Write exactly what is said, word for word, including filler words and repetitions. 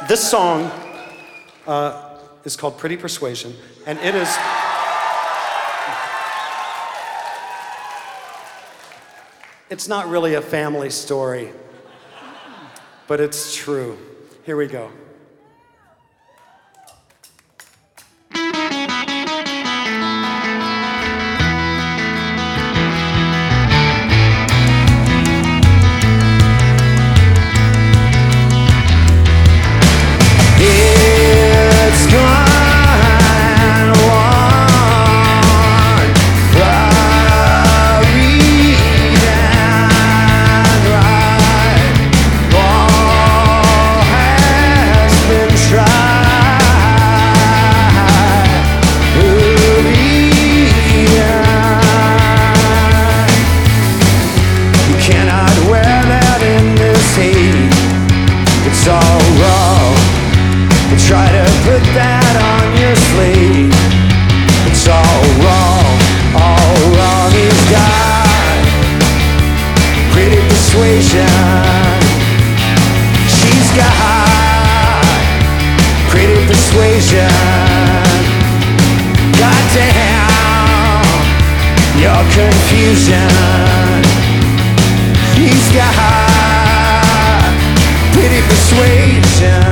This song uh, is called Pretty Persuasion, and it is... It's not really a family story, but it's true. Here we go. It's all wrong. They try to put that on your sleeve. It's all wrong, all wrong. He's got pretty persuasion. She's got pretty persuasion. Goddamn your confusion. He's got pretty persuasion.